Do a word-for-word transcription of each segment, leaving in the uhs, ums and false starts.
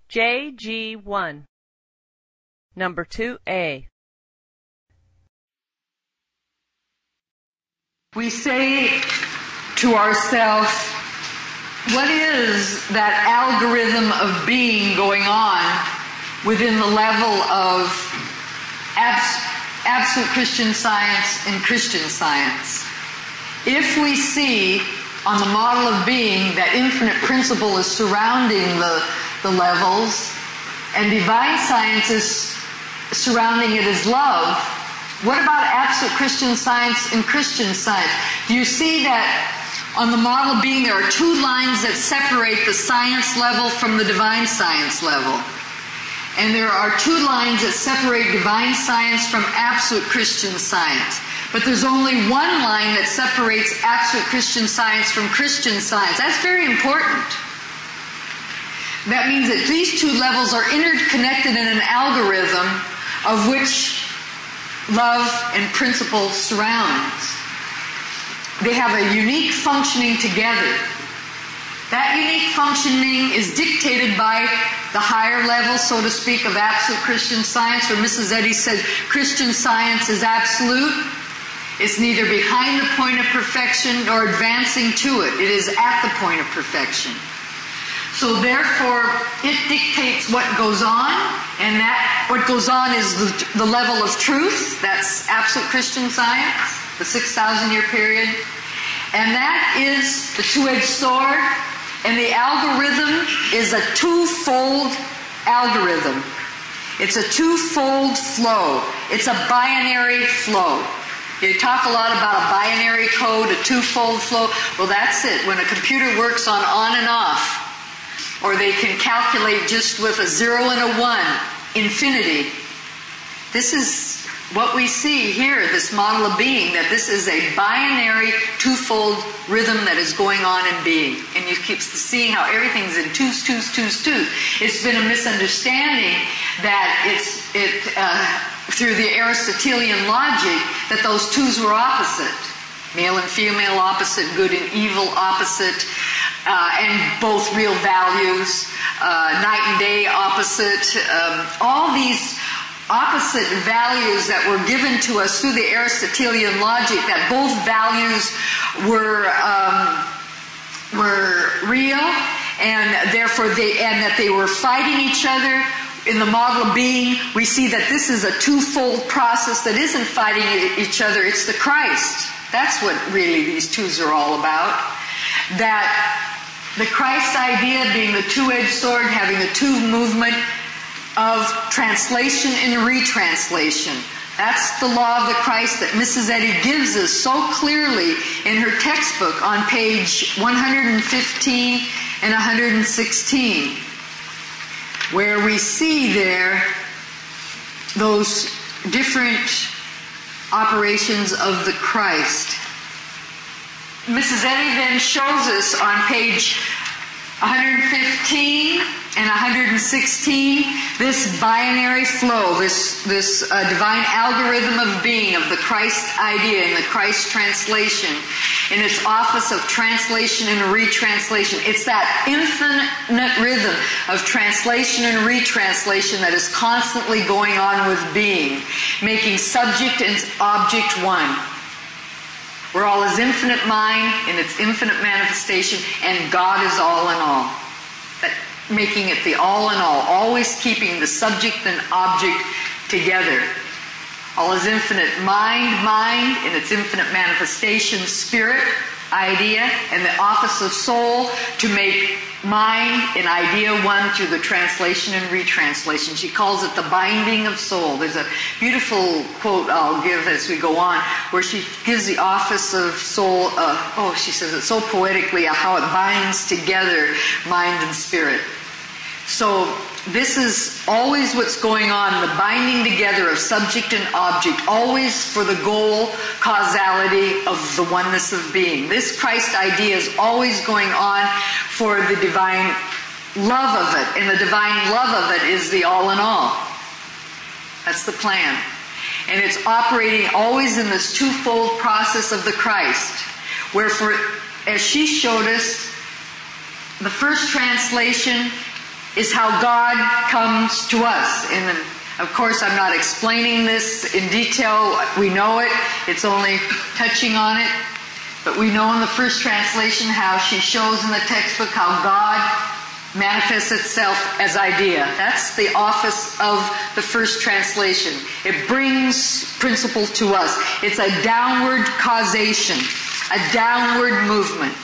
J G one. Number two A. We say to ourselves, what is that algorithm of being going on within the level of abs- absolute Christian Science and Christian Science? If we see on the model of being that infinite principle is surrounding the, the levels, and divine science is surrounding it as love, what about absolute Christian Science and Christian Science? Do you see that on the model of being there are two lines that separate the science level from the divine science level? And there are two lines that separate divine science from absolute Christian Science. But there's only one line that separates absolute Christian Science from Christian Science. That's very important. That means that these two levels are interconnected in an algorithm of which love and principle surrounds. They have a unique functioning together. That unique functioning is dictated by the higher level, so to speak, of absolute Christian Science, where Missus Eddy said Christian Science is absolute. It's neither behind the point of perfection nor advancing to it. It is at the point of perfection. So therefore, it dictates what goes on, and that what goes on is the, the level of truth. That's absolute Christian Science, the six thousand year period. And that is the two-edged sword, and the algorithm is a two-fold algorithm. It's a two-fold flow. It's a binary flow. You talk a lot about a binary code, a two-fold flow. Well, that's it. When a computer works on on and off, or they can calculate just with a zero and a one, infinity. This is what we see here, this model of being, that this is a binary two-fold rhythm that is going on in being. And you keep seeing how everything's in twos, twos, twos, twos. It's been a misunderstanding that it's it uh, through the Aristotelian logic that those twos were opposite. Male and female opposite, good and evil opposite, uh, and both real values, uh, night and day opposite, um, all these opposite values that were given to us through the Aristotelian logic, that both values were um, were real, and therefore they and that they were fighting each other. In the model of being, we see that this is a two-fold process that isn't fighting each other. It's the Christ. That's what really these twos are all about. That the Christ idea being the two-edged sword, having the two movement of translation and retranslation. That's the law of the Christ that Missus Eddy gives us so clearly in her textbook on page one hundred fifteen and one hundred sixteen, where we see there those different operations of the Christ. Missus Eddy then shows us on page one hundred fifteen and one hundred sixteen this binary flow, this this uh, divine algorithm of being of the Christ idea and the Christ translation in its office of translation and retranslation. It's that infinite rhythm of translation and retranslation that is constantly going on with being, making subject and object one. We're all His infinite mind in its infinite manifestation, and God is all in all. That, making it the all in all, always keeping the subject and object together. All His infinite mind, mind in its infinite manifestation, spirit, idea, and the office of soul to make mind and idea one through the translation and retranslation. She calls it the binding of soul. There's a beautiful quote I'll give as we go on where she gives the office of soul, uh, oh, she says it so poetically, uh, how it binds together mind and spirit. So this is always what's going on, the binding together of subject and object, always for the goal, causality of the oneness of being. This Christ idea is always going on for the divine love of it, and the divine love of it is the all in all. That's the plan. And it's operating always in this twofold process of the Christ, where for, as she showed us, the first translation is how God comes to us. And of course, I'm not explaining this in detail. We know it. It's only touching on it. But we know in the first translation how she shows in the textbook how God manifests itself as idea. That's the office of the first translation. It brings principle to us. It's a downward causation, a downward movement.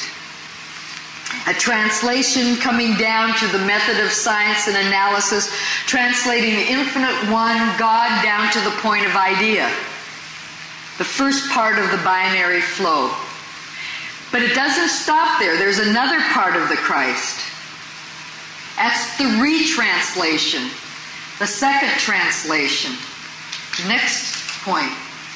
A translation coming down to the method of science and analysis, translating the infinite one, God, down to the point of idea. The first part of the binary flow. But it doesn't stop there. There's another part of the Christ. That's the retranslation. The second translation. Next point.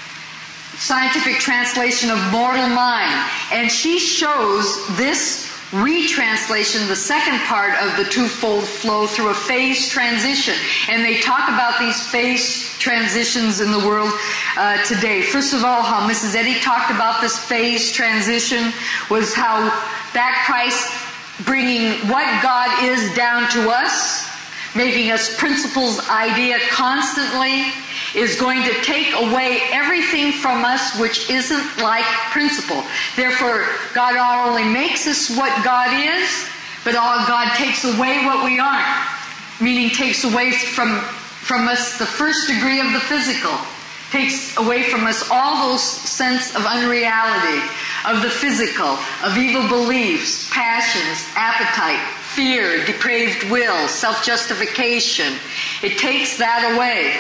Scientific translation of mortal mind. And she shows this retranslation, the second part of the twofold flow, through a phase transition. And they talk about these phase transitions in the world uh, today. First of all, how Missus Eddy talked about this phase transition was how that Christ bringing what God is down to us, making us principles idea constantly, is going to take away everything from us which isn't like principle. Therefore, God not only makes us what God is, but all God takes away what we aren't. Meaning takes away from, from us the first degree of the physical. Takes away from us all those sense of unreality, of the physical, of evil beliefs, passions, appetite, fear, depraved will, self-justification. It takes that away.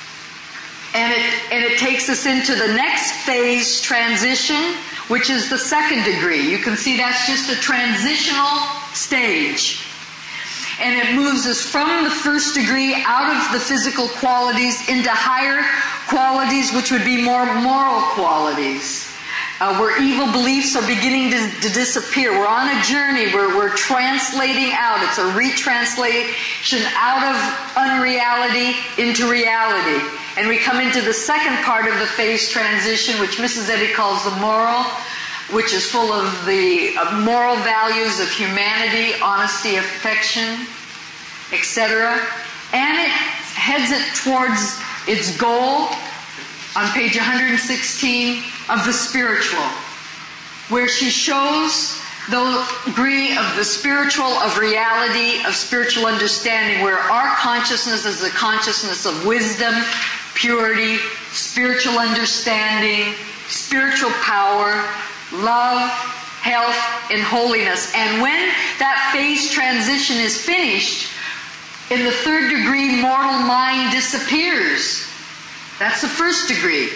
And it, and it takes us into the next phase transition, which is the second degree. You can see that's just a transitional stage. And it moves us from the first degree out of the physical qualities into higher qualities, which would be more moral qualities. Uh, where evil beliefs are beginning to, to disappear. We're on a journey where we're translating out. It's a retranslation out of unreality into reality. And we come into the second part of the phase transition, which Missus Eddy calls the moral, which is full of the uh, moral values of humanity, honesty, affection, et cetera. And it heads it towards its goal on page one hundred sixteen of the spiritual, where she shows the degree of the spiritual, of reality, of spiritual understanding, where our consciousness is the consciousness of wisdom, purity, spiritual understanding, spiritual power, love, health, and holiness. And when that phase transition is finished, in the third degree, mortal mind disappears. That's the first degree.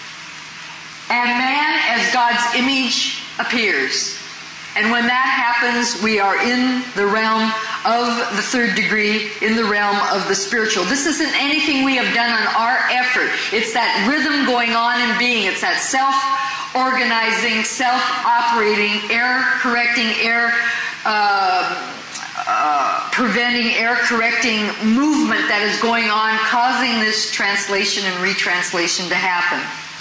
And man, as God's image, appears. And when that happens, we are in the realm of the third degree, in the realm of the spiritual. This isn't anything we have done on our effort. It's that rhythm going on in being. It's that self-organizing, self-operating, error-correcting, error uh, uh, preventing, error-correcting movement that is going on, causing this translation and retranslation to happen.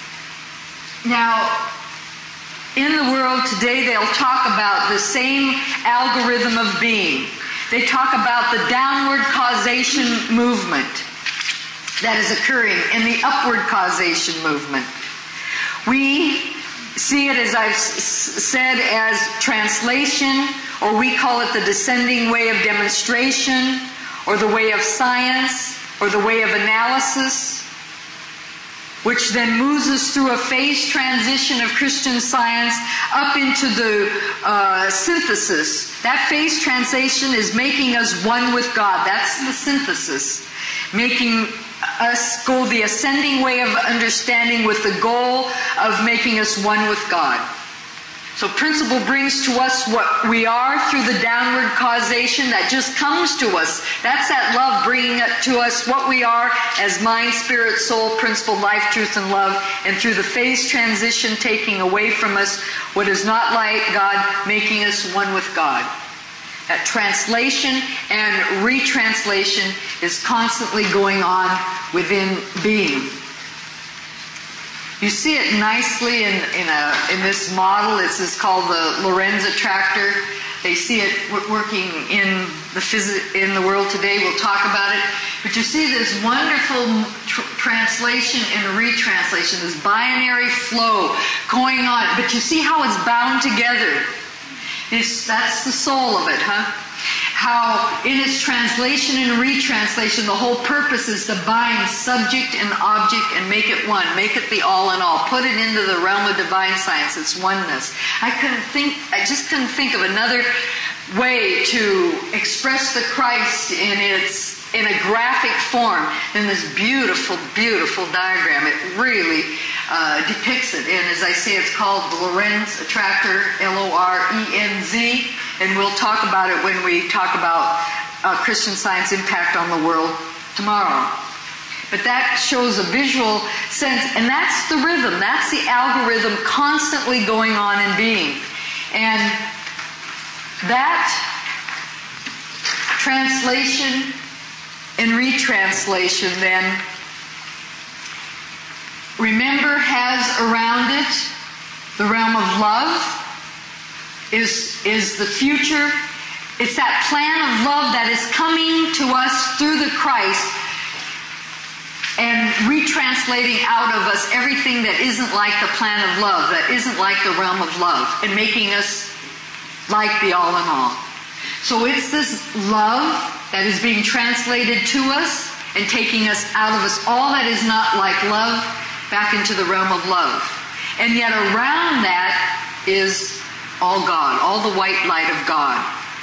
Now, in the world today, they'll talk about the same algorithm of being. They talk about the downward causation movement that is occurring in the upward causation movement. We see it, as I've s- said, as translation, or we call it the descending way of demonstration, or the way of science, or the way of analysis, which then moves us through a phase transition of Christian Science up into the uh, synthesis. That phase transition is making us one with God. That's the synthesis. Making us go the ascending way of understanding with the goal of making us one with God. So principle brings to us what we are through the downward causation that just comes to us. That's that love bringing it to us what we are as mind, spirit, soul, principle, life, truth, and love. And through the phase transition, taking away from us what is not like God, making us one with God. That translation and retranslation is constantly going on within being. You see it nicely in, in, a, in this model. This is called the Lorenz attractor. They see it working in the phys- in the world today. We'll talk about it. But you see this wonderful tr- translation and retranslation, this binary flow going on. But you see how it's bound together. It's, that's the soul of it, huh? How in its translation and retranslation, the whole purpose is to bind subject and object and make it one. Make it the all in all. Put it into the realm of divine science. It's oneness. I couldn't think, I just couldn't think of another way to express the Christ in its in a graphic form in this beautiful, beautiful diagram. It really uh, depicts it. And as I say, it's called the Lorenz Attractor, L O R E N Z. And we'll talk about it when we talk about uh, Christian Science impact on the world tomorrow. But that shows a visual sense, and that's the rhythm. That's the algorithm constantly going on and being. And that translation and retranslation then, remember, has around it the realm of love, is, is the future. It's that plan of love that is coming to us through the Christ and retranslating out of us everything that isn't like the plan of love, that isn't like the realm of love, and making us like the all in all. So it's this love that is being translated to us and taking us out of us, all that is not like love, back into the realm of love. And yet around that is all God, all the white light of God.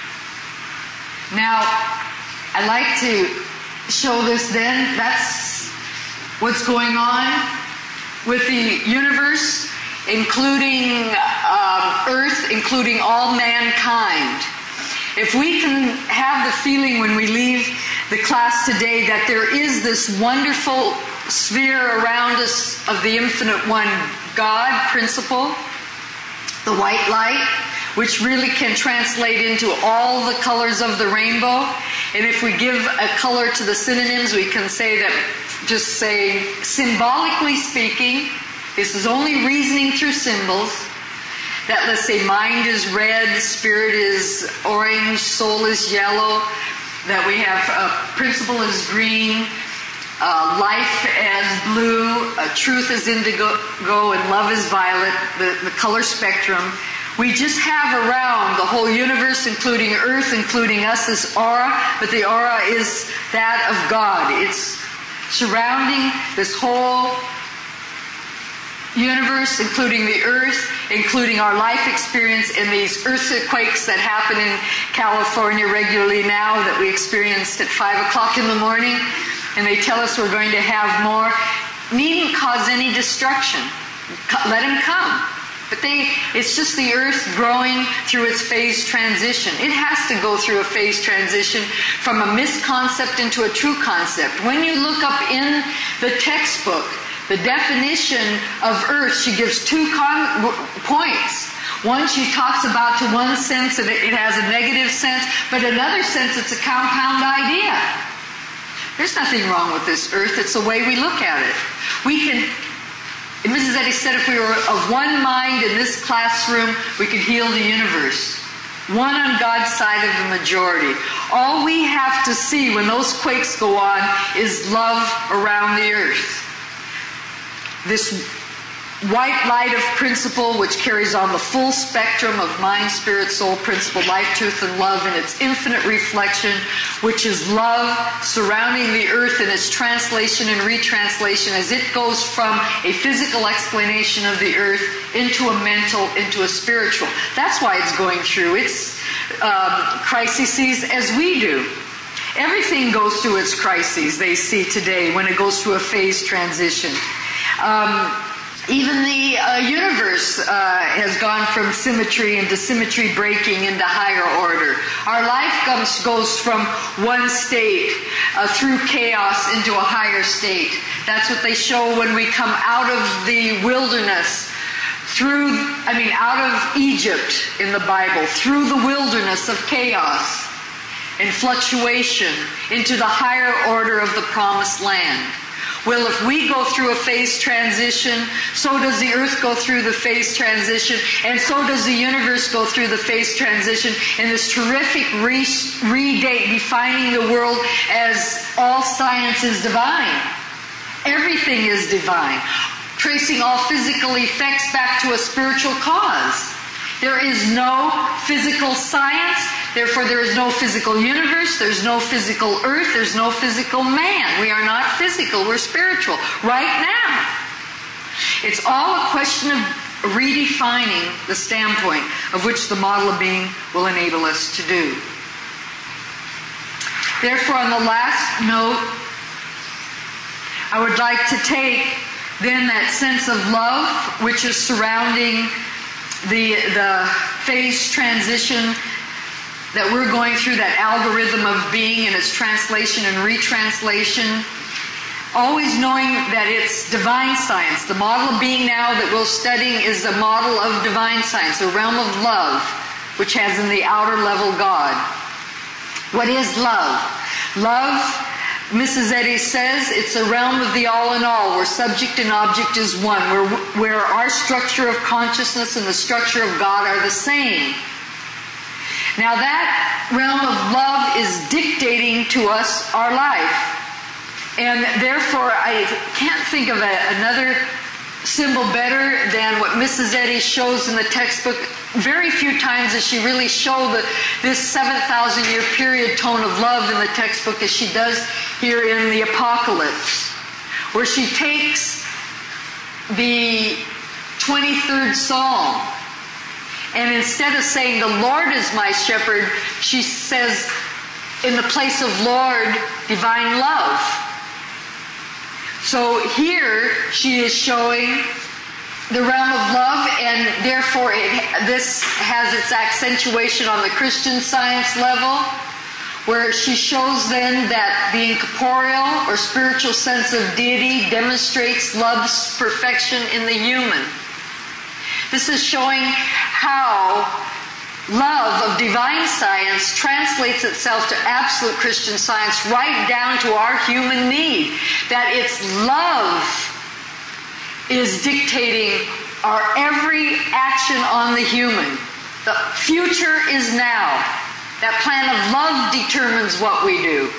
Now, I like to show this then. That's what's going on with the universe, including um, Earth, including all mankind. If we can have the feeling when we leave the class today that there is this wonderful sphere around us of the infinite one, God, principle, the white light, which really can translate into all the colors of the rainbow. And if we give a color to the synonyms, we can say that, just say, symbolically speaking, this is only reasoning through symbols, that, let's say, mind is red, spirit is orange, soul is yellow, that we have uh, principle is green, uh, life as blue, uh, truth is indigo, and love is violet, the, the color spectrum. We just have around the whole universe, including Earth, including us, this aura, but the aura is that of God. It's surrounding this whole universe, including the Earth, including our life experience, and these earthquakes that happen in California regularly now that we experienced at five o'clock in the morning, and they tell us we're going to have more, needn't cause any destruction. Let them come. But they, it's just the Earth growing through its phase transition. It has to go through a phase transition from a misconcept into a true concept. When you look up in the textbook, the definition of Earth, she gives two con- points. One, she talks about to one sense and it has a negative sense, but another sense it's a compound idea. There's nothing wrong with this Earth. It's the way we look at it. We can, and Missus Eddy said if we were of one mind in this classroom, we could heal the universe. One on God's side of the majority. All we have to see when those quakes go on is love around the Earth. This white light of principle, which carries on the full spectrum of mind, spirit, soul, principle, life, truth, and love in its infinite reflection, which is love surrounding the Earth in its translation and retranslation as it goes from a physical explanation of the Earth into a mental, into a spiritual. That's why it's going through its um, crises as we do. Everything goes through its crises, they see today, when it goes through a phase transition. Um, even the uh, universe uh, has gone from symmetry into symmetry breaking into higher order. Our life comes, goes from one state uh, through chaos into a higher state. That's what they show when we come out of the wilderness, through, I mean, out of Egypt in the Bible, through the wilderness of chaos and fluctuation into the higher order of the promised land. Well, if we go through a phase transition, so does the earth go through the phase transition, and so does the universe go through the phase transition in this terrific re- redate defining the world as all science is divine. Everything is divine. Tracing all physical effects back to a spiritual cause. There is no physical science, therefore there is no physical universe, there's no physical earth, there's no physical man. We are not physical, we're spiritual right now. It's all a question of redefining the standpoint of which the model of being will enable us to do. Therefore, on the last note, I would like to take then that sense of love which is surrounding the the phase transition that we're going through, that algorithm of being and its translation and retranslation, always knowing that it's divine science. The model of being now that we're studying is a model of divine science, a realm of love, which has in the outer level God. What is love? Love, Missus Eddy says, it's a realm of the all in all, where subject and object is one, where, where our structure of consciousness and the structure of God are the same. Now that realm of love is dictating to us our life. And therefore, I can't think of a, another symbol better than what Missus Eddy shows in the textbook. Very few times does she really show the, this seven thousand year period tone of love in the textbook as she does here in the Apocalypse, where she takes the twenty-third Psalm, and instead of saying, the Lord is my shepherd, she says, in the place of Lord, divine love. So here she is showing the realm of love, and therefore it, this has its accentuation on the Christian Science level, where she shows then that the incorporeal or spiritual sense of deity demonstrates love's perfection in the human. This is showing how love of divine science translates itself to absolute Christian science right down to our human need. That it's love is dictating our every action on the human. The future is now. That plan of love determines what we do.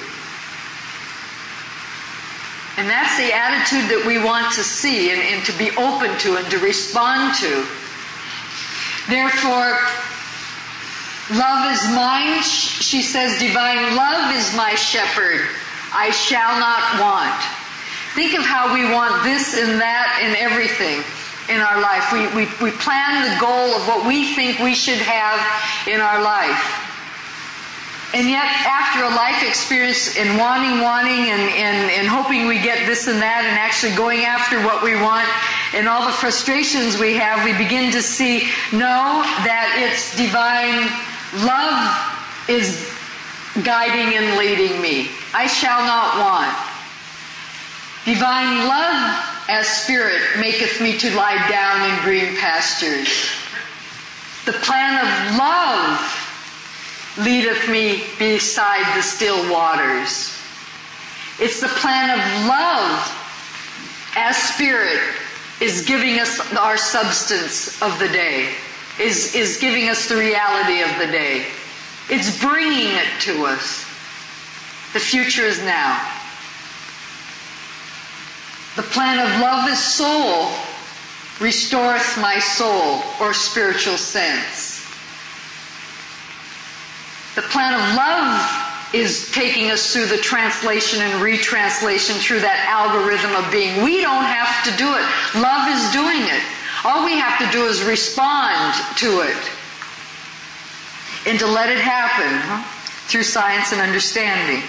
And that's the attitude that we want to see and, and to be open to and to respond to. Therefore, love is mine, she says, divine love is my shepherd. I shall not want. Think of how we want this and that and everything in our life. We, we, we plan the goal of what we think we should have in our life. And yet, after a life experience in wanting, wanting, and, and, and hoping we get this and that, and actually going after what we want, and all the frustrations we have, we begin to see, no, that it's divine love is guiding and leading me. I shall not want. Divine love as spirit maketh me to lie down in green pastures. The plan of love leadeth me beside the still waters. It's the plan of love as spirit is giving us our substance of the day, is, is giving us the reality of the day. It's bringing it to us. The future is now. The plan of love is soul, restoreth my soul, or spiritual sense. The plan of love is taking us through the translation and retranslation through that algorithm of being. We don't have to do it. Love is doing it. All we have to do is respond to it and to let it happen huh? through science and understanding.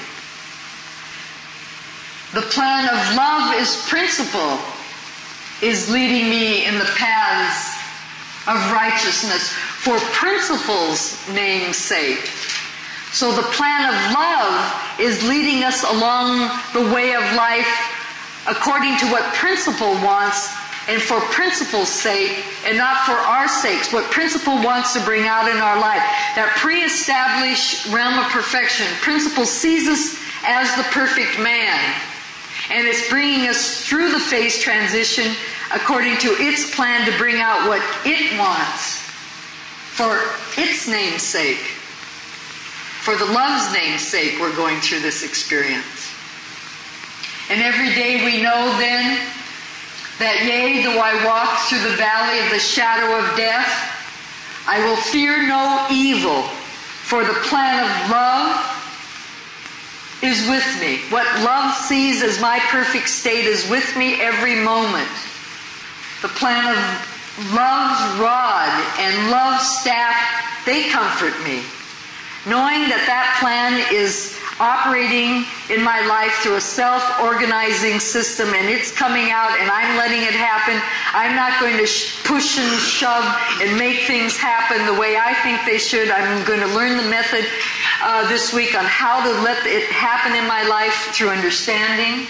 The plan of love is principle, is leading me in the paths of righteousness for principle's name's sake. So the plan of love is leading us along the way of life according to what principle wants and for principle's sake and not for our sakes. What principle wants to bring out in our life. That pre-established realm of perfection. Principle sees us as the perfect man. and it's bringing us through the phase transition according to its plan to bring out what it wants for its name's sake. For the love's name's sake, we're going through this experience. And every day we know then that, yea, though I walk through the valley of the shadow of death, I will fear no evil, for the plan of love is with me. What love sees as my perfect state is with me every moment. The plan of love's rod and love's staff, they comfort me. Knowing that that plan is operating in my life through a self-organizing system, and it's coming out and I'm letting it happen. I'm not going to sh- push and shove and make things happen the way I think they should. I'm going to learn the method uh, this week on how to let it happen in my life through understanding.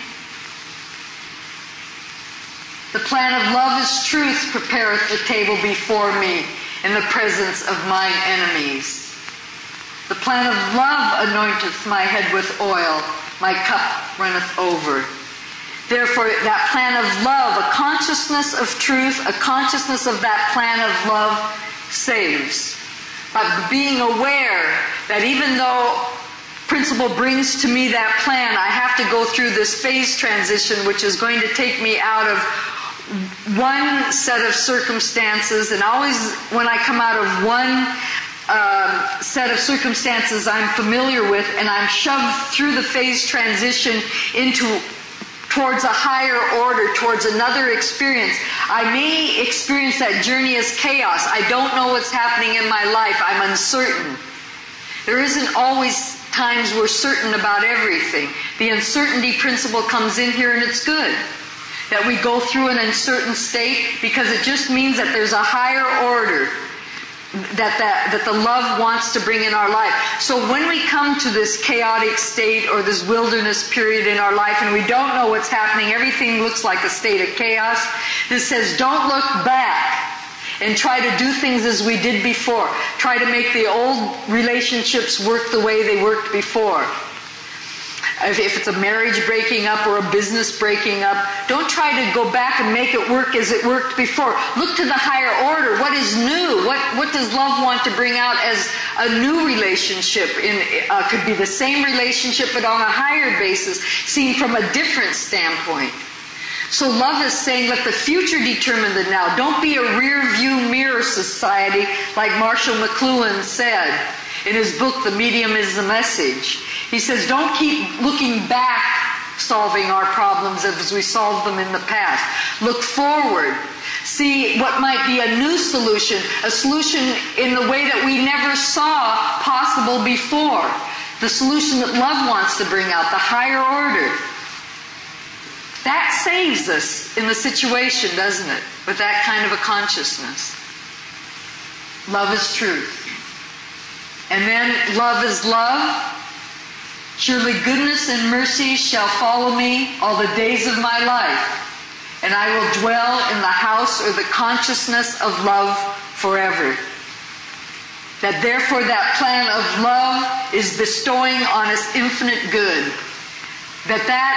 The plan of love is truth prepareth the table before me in the presence of mine enemies. The plan of love anointeth my head with oil, my cup runneth over. Therefore, that plan of love, a consciousness of truth, a consciousness of that plan of love saves. By being aware that even though principle brings to me that plan, I have to go through this phase transition, which is going to take me out of one set of circumstances, and always when I come out of one Uh, set of circumstances I'm familiar with, and I'm shoved through the phase transition into towards a higher order, towards another experience. I may experience that journey as chaos. I don't know what's happening in my life. I'm uncertain. There isn't always times we're certain about everything. The uncertainty principle comes in here, and it's good that we go through an uncertain state, because it just means that there's a higher order that, that that the love wants to bring in our life. So when we come to this chaotic state or this wilderness period in our life and we don't know what's happening, everything looks like a state of chaos, this says don't look back and try to do things as we did before. Try to make the old relationships work the way they worked before. If it's a marriage breaking up or a business breaking up, don't try to go back and make it work as it worked before. Look to the higher order. What is new? What what does love want to bring out as a new relationship? In uh, could be the same relationship, but on a higher basis, seen from a different standpoint. So love is saying, let the future determine the now. Don't be a rear view mirror society, like Marshall McLuhan said in his book, The Medium is the Message. He says, don't keep looking back solving our problems as we solved them in the past. Look forward. See what might be a new solution, a solution in the way that we never saw possible before. The solution that love wants to bring out, the higher order. That saves us in the situation, doesn't it? With that kind of a consciousness. Love is truth. And then love is love. Surely goodness and mercy shall follow me all the days of my life, and I will dwell in the house or the consciousness of love forever. That therefore that plan of love is bestowing on us infinite good. That that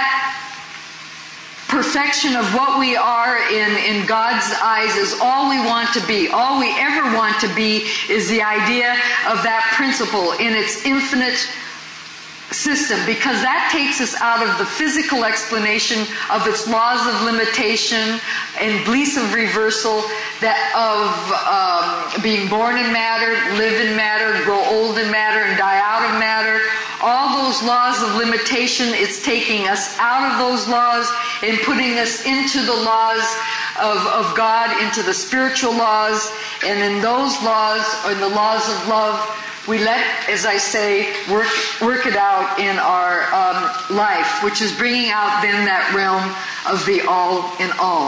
perfection of what we are in, in God's eyes is all we want to be. All we ever want to be is the idea of that principle in its infinite system, because that takes us out of the physical explanation of its laws of limitation and bliss of reversal, that of um, being born in matter, live in matter, grow old in matter, and die out of matter. All those laws of limitation, it's taking us out of those laws and putting us into the laws of, of God, into the spiritual laws, and in those laws, or in the laws of love, we let, as I say, work work it out in our um, life, which is bringing out then that realm of the all in all.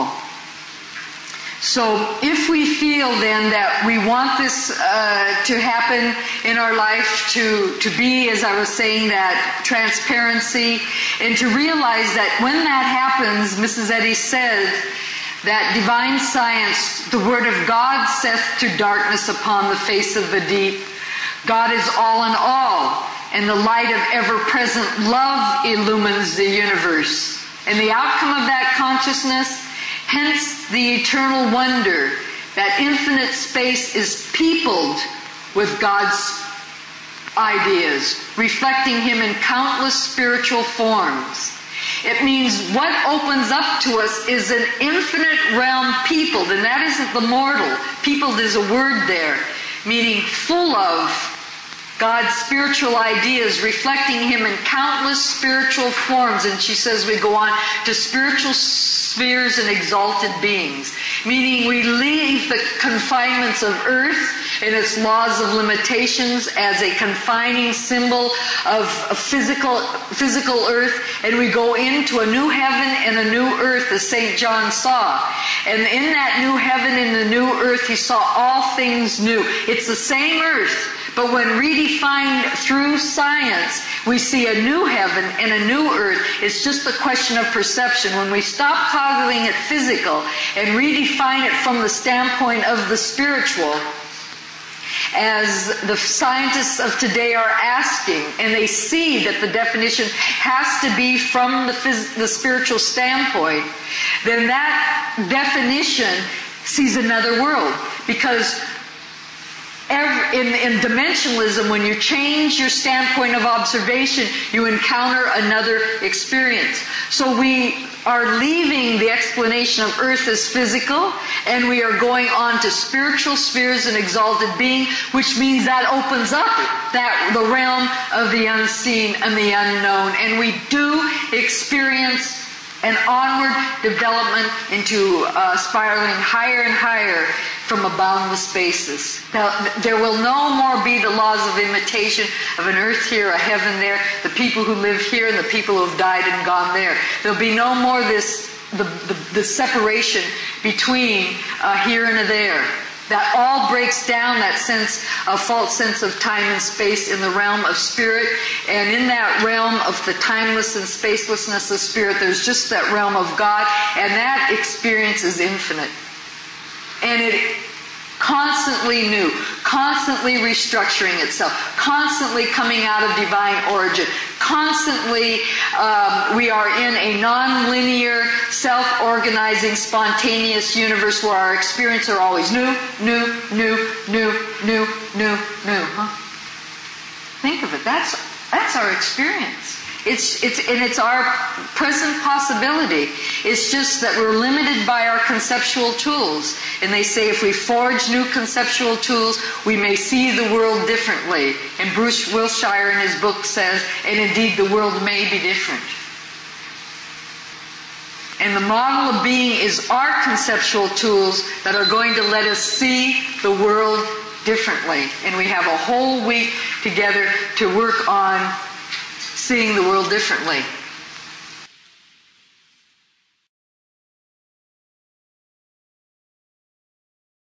So if we feel then that we want this uh, to happen in our life, to, to be, as I was saying, that transparency, and to realize that when that happens, Missus Eddy says, that divine science, the word of God saith to darkness upon the face of the deep, God is all in all, and the light of ever-present love illumines the universe. And the outcome of that consciousness, hence the eternal wonder that infinite space is peopled with God's ideas, reflecting Him in countless spiritual forms. It means what opens up to us is an infinite realm peopled, and that isn't the mortal. Peopled is a word there, meaning full of God's spiritual ideas, reflecting Him in countless spiritual forms. And she says we go on to spiritual spheres and exalted beings, meaning we leave the confinements of earth and its laws of limitations as a confining symbol of a physical, physical earth, and we go into a new heaven and a new earth as Saint John saw. And in that new heaven and the new earth, he saw all things new. It's the same earth, but when redefined through science, we see a new heaven and a new earth. It's just a question of perception. When we stop calling it physical and redefine it from the standpoint of the spiritual, as the scientists of today are asking, and they see that the definition has to be from the, phys- the spiritual standpoint, then that definition sees another world. Because every, in, in dimensionalism, when you change your standpoint of observation, you encounter another experience. So we are leaving the explanation of earth as physical, and we are going on to spiritual spheres and exalted being, which means that opens up that the realm of the unseen and the unknown. And we do experience an onward development into uh, spiraling higher and higher from a boundless basis. Now, there will no more be the laws of imitation of an earth here, a heaven there, the people who live here and the people who have died and gone there. There'll be no more this the, the, the separation between uh, here and a there. That all breaks down that sense, a false sense of time and space in the realm of spirit. And in that realm of the timeless and spacelessness of spirit, there's just that realm of God, and that experience is infinite. And it constantly new, constantly restructuring itself, constantly coming out of divine origin, constantly um, we are in a non-linear, self-organizing, spontaneous universe where our experiences are always new, new, new, new, new, new, new. Huh? Think of it. That's that's our experience. It's it's and it's our present possibility. It's just that we're limited by our conceptual tools. And they say if we forge new conceptual tools, we may see the world differently. And Bruce Wilshire in his book says, and indeed the world may be different. And the model of being is our conceptual tools that are going to let us see the world differently. And we have a whole week together to work on seeing the world differently.